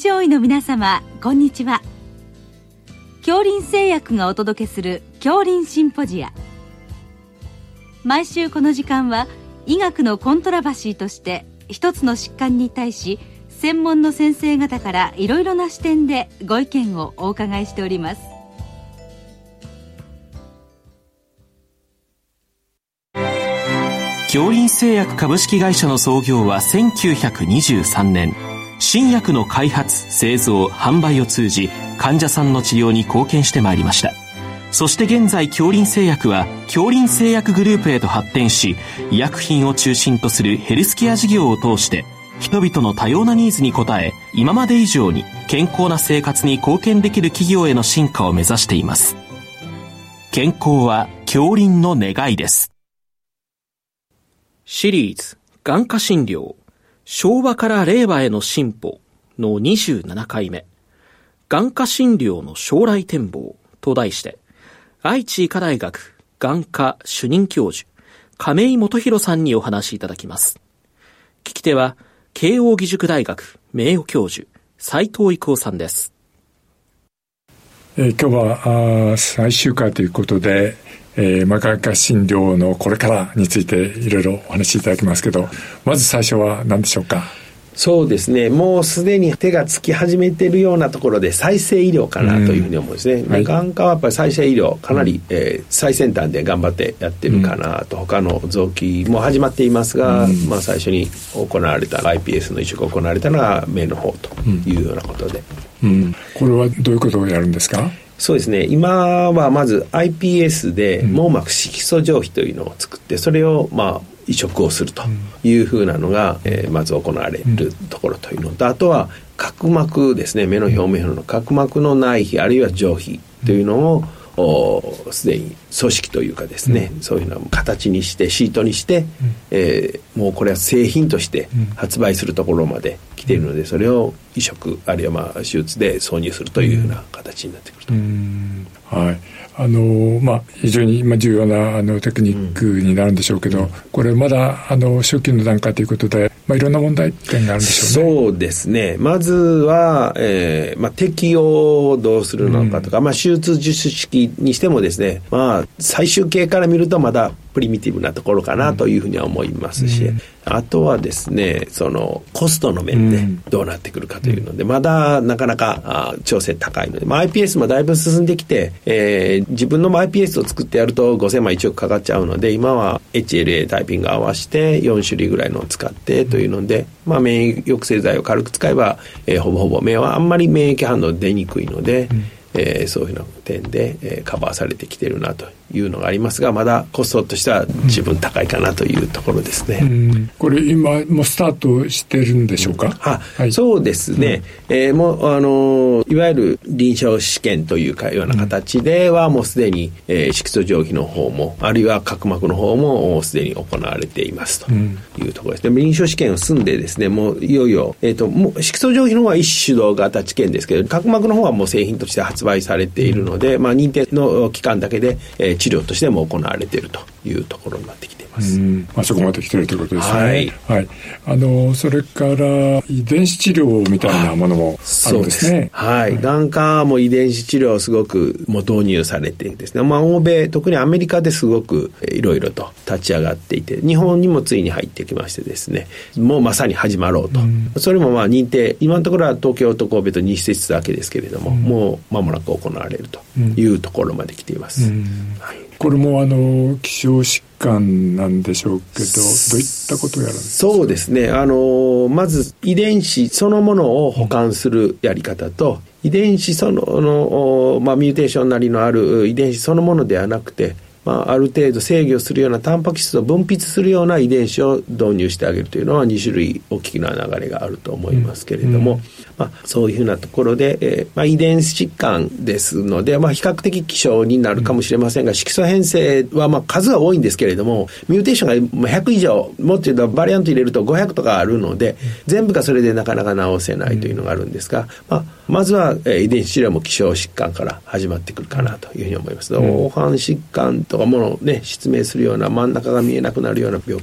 上位の皆様、こんにちは。杏林製薬がお届けする杏林シンポジア。毎週この時間は医学のコントラバシーとして一つの疾患に対し専門の先生方からいろいろな視点でご意見をお伺いしております。 杏林製薬株式会社の創業は1923年。新薬の開発、製造、販売を通じ患者さんの治療に貢献してまいりました。そして現在杏林製薬は杏林製薬グループへと発展し、医薬品を中心とするヘルスケア事業を通して人々の多様なニーズに応え、今まで以上に健康な生活に貢献できる企業への進化を目指しています。健康は杏林の願いです。シリーズ眼科診療、昭和から令和への進歩の27回目、眼科診療の将来展望と題して、愛知医科大学眼科主任教授亀井元弘さんにお話しいただきます。聞き手は慶應義塾大学名誉教授斉藤郁夫さんです。 今日は最終回ということで、眼科診療のこれからについていろいろお話しいただきますけど、まず最初は何でしょうか。 そうですね、もうすでに手がつき始めているようなところで再生医療かなというふうに思うんですね。はい、眼科はやっぱり再生医療かなり、最先端で頑張ってやってるかなと、他の臓器も始まっていますが、最初に行われた iPS の移植が行われたのは目の方というようなことで、 これはどういうことをやるんですか。 そうですね、今はまず iPS で網膜色素上皮というのを作って、それを移植をするというふうなのが、まず行われるところというのと、あとは角膜ですね、目の表面の角膜の内皮あるいは上皮というのをすでに組織というかですね、そういうのを形にしてシートにして、もうこれは製品として発売するところまで来ているので、それを移植あるいは手術で挿入するというような形になってくると。 はい、非常に重要なテクニックになるんでしょうけど、これまだ初期の段階ということで、いろんな問題点があるんでしょうね。 そうですね、まずは、適用をどうするのかとか、手術術式にしてもですね、最終形から見るとまだプリミティブなところかなというふうには思いますし、あとはですね、そのコストの面でどうなってくるかというので、まだなかなか調整高いので、iPS もだいぶ進んできて、自分の iPS を作ってやると5000万1億かかっちゃうので、今は HLA タイピング合わせて4種類ぐらいのを使ってというので、免疫抑制剤を軽く使えば、ほぼほぼ目はあんまり免疫反応出にくいので、そういうような点で、カバーされてきているなというのがありますが、まだコストとしては十分高いかなというところですね。 これ今もうスタートしてるんでしょうか。 そうですね、もういわゆる臨床試験というかような形ではもうすでに、色素上皮の方もあるいは角膜の方もすでに行われていますというところです。臨床試験を済んでですね、もういよいよ、もう色素上皮の方は一主導型治験ですけど、角膜の方はもう製品として発売されているので、認定の期間だけで、治療としても行われているというところになってきています。 そこまで来ているということですね。それから遺伝子治療みたいなものもあるんですね。 眼科も遺伝子治療すごくもう導入されてですね、欧米特にアメリカですごくいろいろと立ち上がっていて、日本にもついに入ってきましてですね、もうまさに始まろうと、それも認定、今のところは東京と神戸と2施設だけですけれども、もう間もなく行われるというところまで来ています。 これも希少疾患なんでしょうけど、どういったことをやるんですか。 そうですね、まず遺伝子そのものを保管するやり方と、遺伝子そのミューテーションなりのある遺伝子そのものではなくて、ある程度制御するようなタンパク質を分泌するような遺伝子を導入してあげるというのは2種類大きな流れがあると思いますけれども、そういうふうなところで、遺伝子疾患ですので、比較的希少になるかもしれませんが、色素変性は数は多いんですけれども、ミューテーションが100以上、もっと言うとバリアント入れると500とかあるので、全部がそれでなかなか治せないというのがあるんですが、まずは遺伝子治療も希少疾患から始まってくるかなというふうに思います。黄斑疾患とかものをね、失明するような真ん中が見えなくなるような病気とい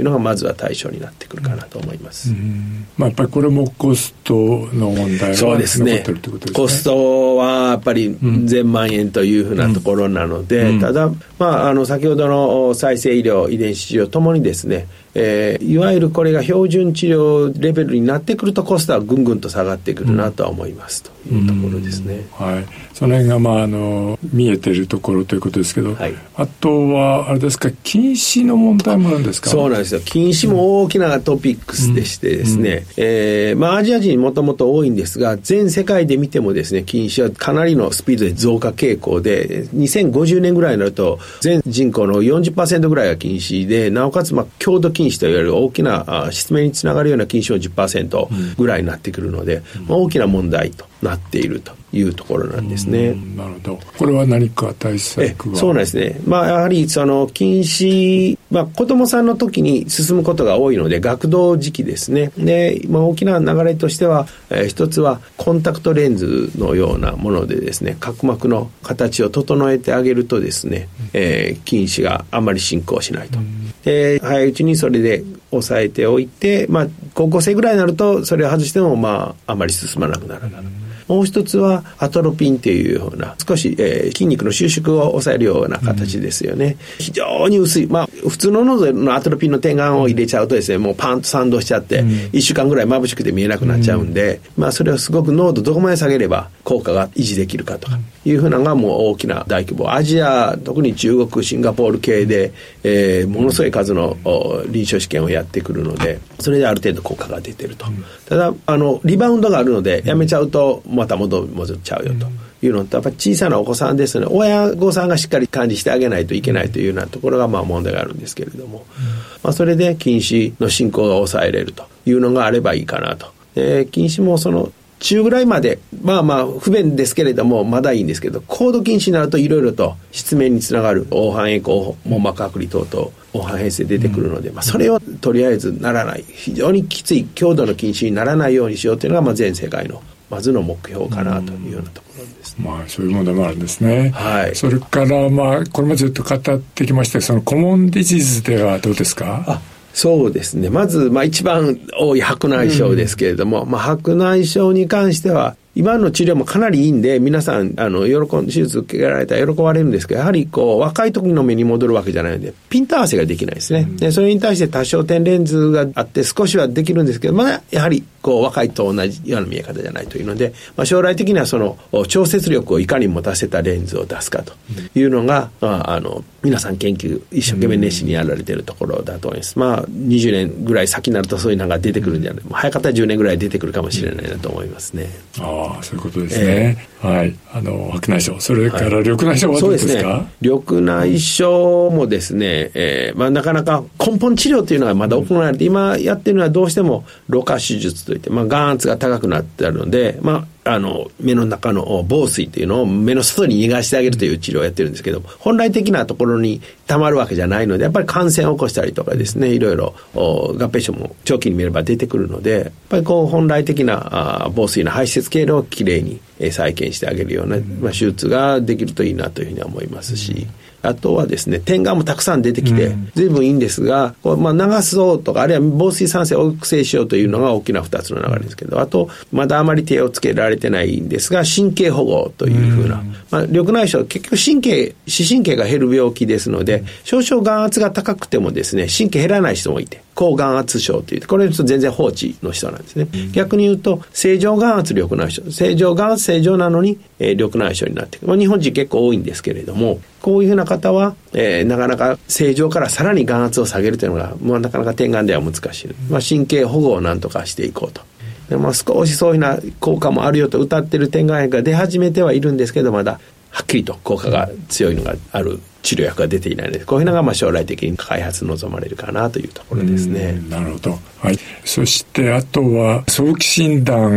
いうのがまずは対象になってくるかなと思います。 やっぱりこれもコストの問題が残ってるということですね。 コストはやっぱり1000万円というふうなところなので、ただ、先ほどの再生医療、遺伝子治療ともにですね、いわゆるこれが標準治療レベルになってくるとコストはぐんぐんと下がってくるなとは思いますというところですね。 その辺が見えているところということですけど、あとはあれですか、近視の問題もあるんですか？ そうなんですよ。近視も大きなトピックスでしてですね、アジア人もともと多いんですが、全世界で見てもですね、近視はかなりのスピードで増加傾向で、2050年ぐらいになると全人口の 40% ぐらいが近視で、なおかつ強度近視といわれる大きな失明につながるような近視も 10% ぐらいになってくるので、大きな問題となっているというところなんですね。 なるほど。これは何か対策は？ そうなんですね。やはりその近視、子供さんの時に進むことが多いので、学童時期ですね。で、大きな流れとしては、一つはコンタクトレンズのようなものでですね、角膜の形を整えてあげるとですね、近視があまり進行しないと。早いうちにそれで抑えておいて、高校生ぐらいになるとそれを外してもあまり進まなくなるなと。もう一つはアトロピンというような少し、筋肉の収縮を抑えるような形ですよね。非常に薄い、普通の喉のアトロピンの点眼を入れちゃうとですね、もうパンと賛同しちゃって、1週間ぐらい眩しくて見えなくなっちゃうんで、それをすごく濃度どこまで下げれば効果が維持できるかとかいうふうなのがもう大きな大規模、アジア、特に中国、シンガポール系で、ものすごい数の臨床試験をやってくるので、それである程度効果が出てると。ただリバウンドがあるのでやめちゃうとまた戻っちゃうよというのと、やっぱり小さなお子さんですので、親御さんがしっかり管理してあげないといけないというようなところが問題があるんですけれども、それで近視の進行が抑えれるというのがあればいいかなと。近視もその中ぐらいまで不便ですけれどもまだいいんですけど、高度近視になるといろいろと失明につながる黄斑栄光、網膜剥離等々黄斑変性出てくるので、それをとりあえずならない、非常にきつい強度の近視にならないようにしようというのが全世界のまずの目標かなというようなところですね。 そういう問題もあるんですね。それからこれもずっと語ってきましたそのコモンディジーズではどうですか？ そうですね。まず、一番多い白内障ですけれども、白内障に関しては、今の治療もかなりいいんで、皆さん、手術受けられたら喜ばれるんですけど、やはり若い時の目に戻るわけじゃないので、ピント合わせができないですね。で、それに対して多焦点レンズがあって少しはできるんですけど、やはり、若いと同じような見え方じゃないというので、将来的にはその、調節力をいかに持たせたレンズを出すかというのが、皆さん研究、一生懸命熱心にやられているところだと思います。20年ぐらい先になるとそういうのが出てくるんじゃない、早かったら10年ぐらい出てくるかもしれないなと思いますね。 そういうことですね。白内障、それから緑内障はどうですか？そうですね。 緑内障もですね、なかなか根本治療というのがまだ行われて、今やってるのはどうしても老化手術といって、眼圧が高くなってあるので、目の中の房水というのを目の外に逃がしてあげるという治療をやってるんですけども、本来的なところに溜まるわけじゃないので、やっぱり感染を起こしたりとかですね、いろいろ合併症も長期に見れば出てくるので、やっぱり本来的な房水の排泄経路をきれいに再建してあげるような、手術ができるといいなというふうには思いますし、あとはですね、点眼もたくさん出てきて随分いいんですが、流そうとか、あるいは防水酸性を抑制しようというのが大きな2つの流れですけど、あとまだあまり手をつけられてないんですが、神経保護というふうな、緑内障、結局視神経が減る病気ですので、少々眼圧が高くてもですね、神経減らない人もいて、高眼圧症という、これ全然放置の人なんですね。逆に言うと正常眼圧緑内障、正常眼圧正常なのに、緑内障になってくる、日本人結構多いんですけれども、こういうふうな方は、なかなか正常からさらに眼圧を下げるというのが、なかなか点眼では難しい、神経保護をなんとかしていこうと。で、少しそういうふうな効果もあるよと謳っている点眼薬が出始めてはいるんですけど、まだはっきりと効果が強いのがある治療薬が出ていないので、こういうのが将来的に開発望まれるかなというところですね。 なるほど。そしてあとは早期診断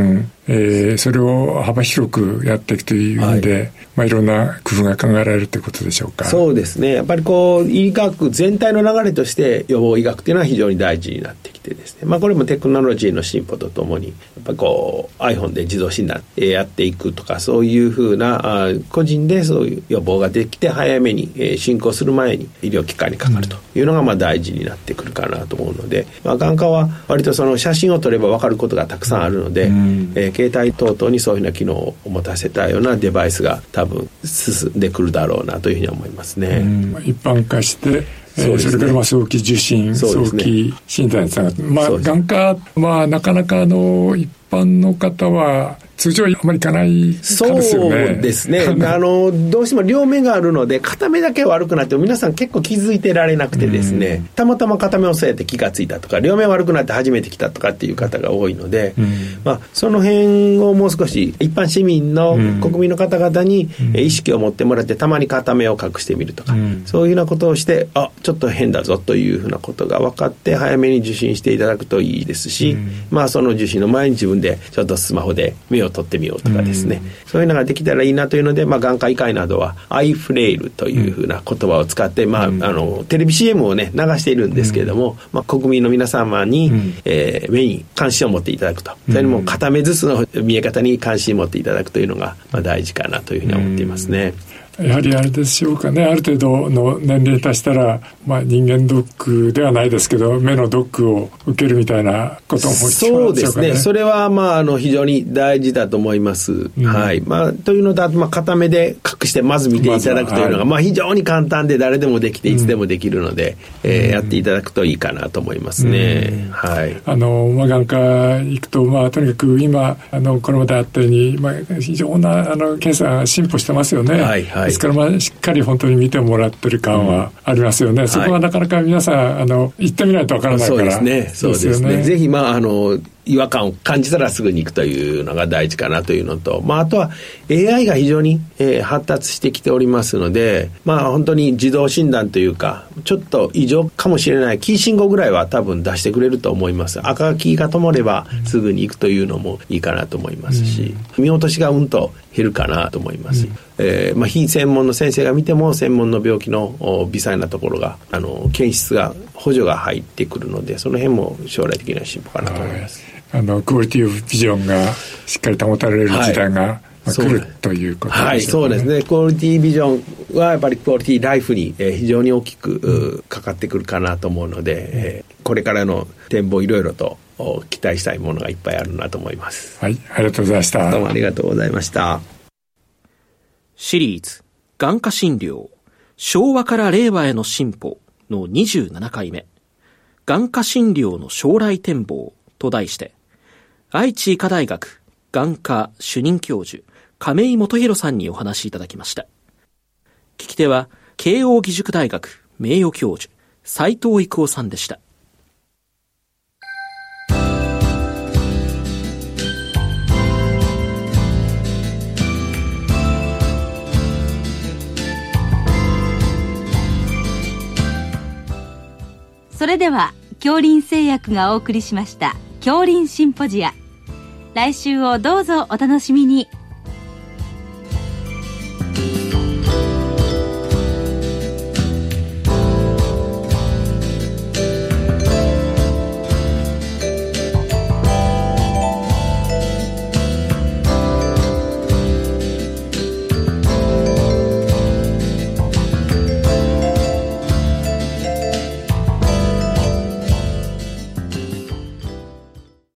それを幅広くやっていくという意味で、いろんな工夫が考えられるということでしょうか。 そうですね。やっぱり医学全体の流れとして予防医学というのは非常に大事になってきてですね、これもテクノロジーの進歩とともにやっぱりiPhone で自動診断やっていくとか、そういうふうな個人でそういう予防ができて早めに進行する前に医療機関にかかるというのが大事になってくるかなと思うので、眼科は割とその写真を撮れば分かることがたくさんあるので、携帯等々にそういうような機能を持たせたようなデバイスが多分進んでくるだろうなというふうに思いますね。 一般化してそれから早期受診、早期診断につながって、眼科なかなか一般の方は通常あまりいかないからですよね。 そうですね。どうしても両目があるので片目だけ悪くなっても皆さん結構気づいてられなくてですね、たまたま片目をそうやって気がついたとか、両目悪くなって初めて来たとかっていう方が多いので、その辺をもう少し一般市民の国民の方々に意識を持ってもらって、たまに片目を隠してみるとか、そういうようなことをして、ちょっと変だぞというふうなことが分かって早めに受診していただくといいですし、その受診の前に自分でちょっとスマホで目を撮ってみようとかですね、そういうのができたらいいなというので、眼科医会などはアイフレイルというふうな言葉を使って、テレビ CM をね流しているんですけれども、国民の皆様に、目に関心を持っていただくと、それにも片目ずつの見え方に関心を持っていただくというのが大事かなというふうに思っていますね。 やはりあれでしょうかね、ある程度の年齢に達したら、人間ドックではないですけど目のドックを受けるみたいなことも必要なんでしょうかね。 そうですね。それは非常に大事だと思います。はい。というのと、片目で隠してまず見ていただくというのが、非常に簡単で誰でもできていつでもできるので、やっていただくといいかなと思いますね。はい。 眼科行くと、とにかく今これまであったように、非常な検査が進歩してますよね。はいはい。ですからしっかり本当に見てもらってる感はありますよね。そこはなかなか皆さん行ってみないとわからないから。 そうですね。ぜひ違和感を感じたらすぐに行くというのが大事かなというのと、あとは AI が非常に、発達してきておりますので、本当に自動診断というか、ちょっと異常かもしれないキー信号ぐらいは多分出してくれると思います。赤キーが灯ればすぐに行くというのもいいかなと思いますし、見落としがと減るかなと思います。非専門の先生が見ても専門の病気の微細なところが検出が補助が入ってくるので、その辺も将来的な進歩かなと思います。 クオリティオブビジョンがしっかり保たれる時代が、来るということですね。 そうですね。クオリティビジョンはやっぱりクオリティライフに非常に大きくかかってくるかなと思うので、これからの展望いろいろと期待したいものがいっぱいあるなと思います。 はい、ありがとうございました。 どうもありがとうございました。 シリーズ眼科診療昭和から令和への進歩の27回目、眼科診療の将来展望と題して、愛知医科大学眼科主任教授亀井元弘さんにお話しいただきました。聞き手は慶應義塾大学名誉教授斉藤育夫さんでした。 それでは京林製薬がお送りしました京林シンポジア、来週をどうぞお楽しみに。